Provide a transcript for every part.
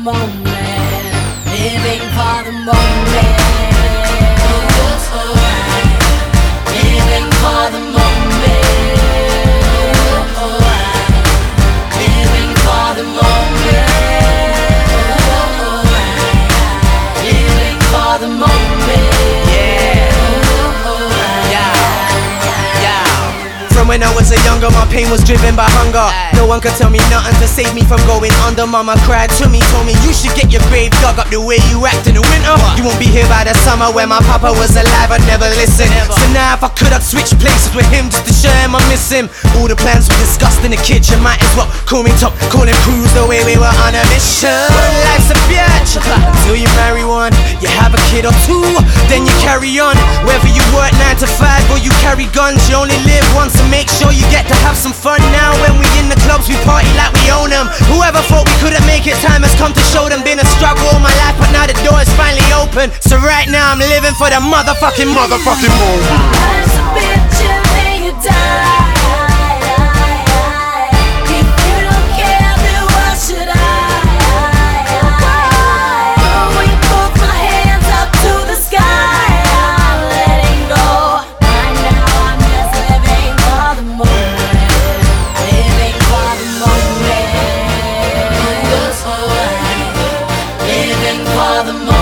moment, living for the moment, living for the moment, living for the moment, living for the moment. From when I was a younger, my pain was driven by hunger. No one could tell me nothing to save me from going under. Mama cried to me, told me you should get your grave dug up the way you act in the winter. You won't be here by the summer. When my papa was alive, I'd never listen. So now if I could, I'd switch places with him just to show him I miss him. All the plans we discussed in the kitchen, might as well call me top, call him cruise the way we were on a mission. Life's a bitch until you marry one, you have a kid or two, then you carry on. Whether you work 9 to 5 or you carry guns, you only live once. Make sure you get to have some fun. Now when we in the clubs, we party like we own them. Whoever thought we couldn't make it, time has come to show them. Been a struggle all my life, but now the door is finally open. So right now I'm living for the motherfucking moment. Life's a bitch and then you die. If you don't care, then why should I? Throwing both my hands up to the sky. I'm letting go. Right now I'm just living for the moment, living for the moment, living for the moment.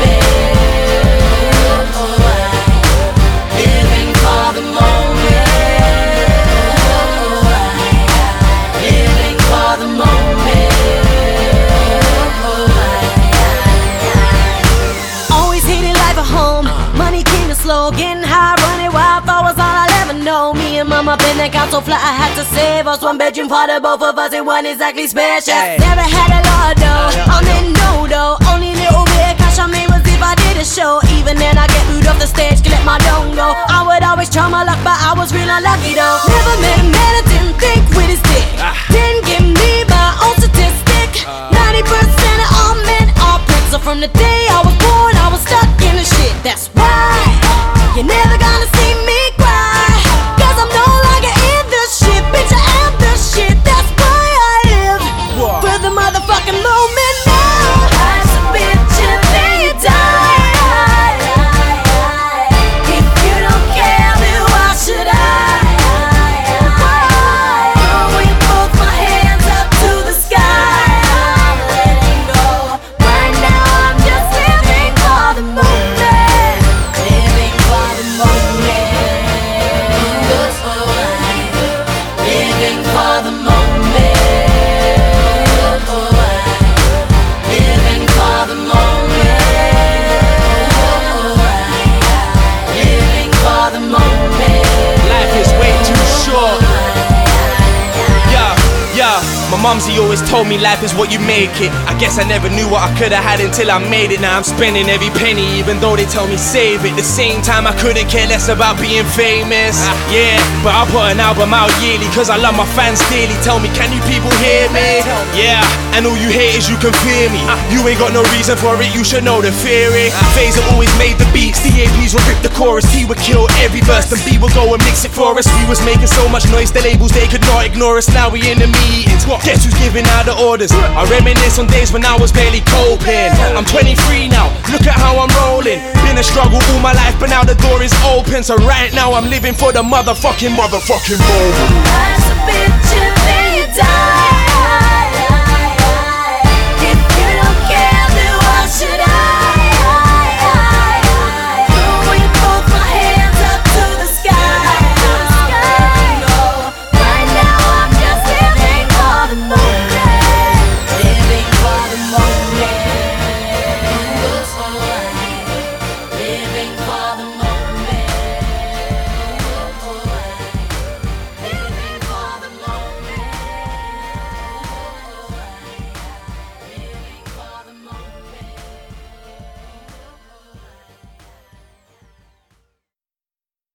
Slow, getting high, running wild, thought was all I'll ever know. Me and mama been that got so fly, I had to save us. One bedroom for the both of us, it wasn't exactly special. Never had a lot though, I'm in no though. Only little bit of cash I made was if I did a show. Even then I get booed off the stage, can let my dome go. I would always try my luck, but I was real unlucky though. Never met a man I didn't think with his dick. Didn't give me my own statistic. 90% of all men are pricks. So from the day I was born, I was stuck in the shit. That's why you're never gonna see me cry, 'cause I'm no longer in the shit. Bitch, I am the shit. That's why I live for the motherfucking moment now. Life's a bitch and then you die. If you don't care, then why should I? Throwing both my hands up to the sky. I'm letting go. Right now I'm just living for the moment. Living for the moment, living for the moment, living for the moment. Life is way too short. My mumsy always told me life is what you make it. I guess I never knew what I could've had until I made it. Now I'm spending every penny even though they tell me save it. The same time I couldn't care less about being famous. Yeah, but I put an album out yearly 'cause I love my fans dearly. Tell me, can you people hear me? Yeah, and all you haters, you can fear me. You ain't got no reason for it, you should know the theory. Phaser always made the beats, the APs would rip the chorus. T would kill every verse, and B would go and mix it for us. We was making so much noise, the labels, they could not ignore us. Now we in the meetings, guess who's giving out the orders? I reminisce on days when I was barely coping. I'm 23 now, look at how I'm rolling. Been a struggle all my life, but now the door is open. So right now I'm living for the motherfucking moment.